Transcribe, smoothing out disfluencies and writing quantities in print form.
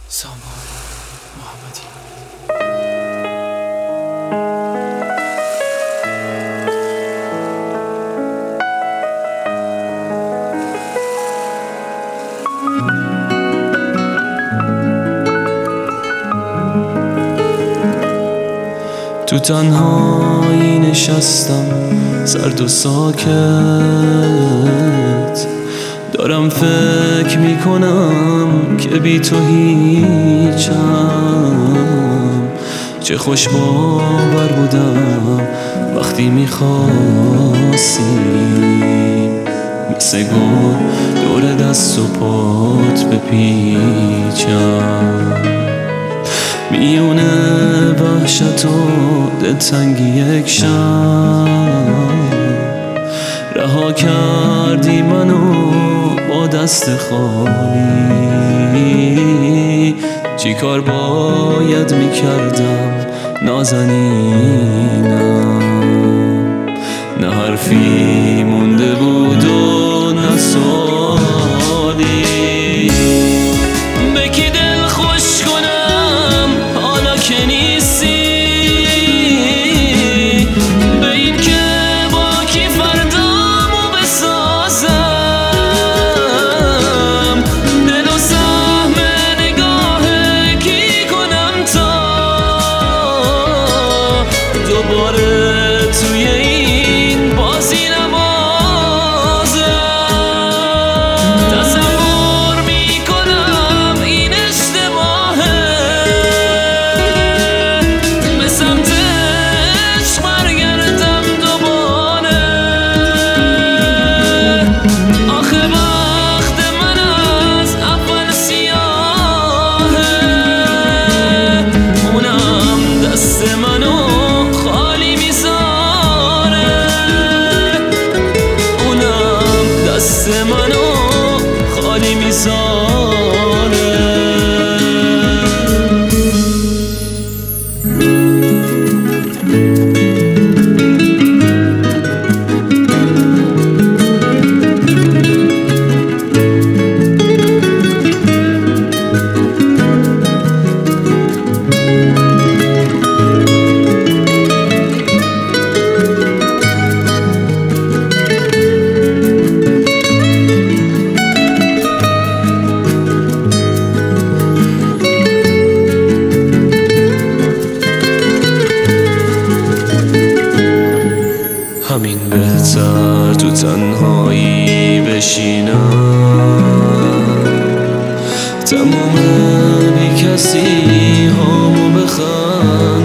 سامان محمدی. تو تنهایی نشستم سرد و ساکت، دارم فکر میکنم که بی تو هیچم. چه خوش باور بودم وقتی میخواستی، مثل گل دور دست و پات بپیچم. میونه وحشت و دلتنگی یک شب رها کردی منو با دست خالی. چی کار باید میکردم نازنینم؟ نه حرفی مونده بود و نه سوالی. به کی دل خوش کنم حالا که نیستی؟ به این که با کی فردامو بسازم؟ دل و سهم نگاه کی کنم تا دوباره توی این بازی نبازم. تصور میکنم این اشتباهه، به سمت عشق برگردم دوباره. آخه وقت من از اول سیاهه، اونم دست منو خالی میذاره. اونم دست منو خالی میذاره. همین بهتر تو تنهایی بشینم، تمام بی کسی هامو بخوام.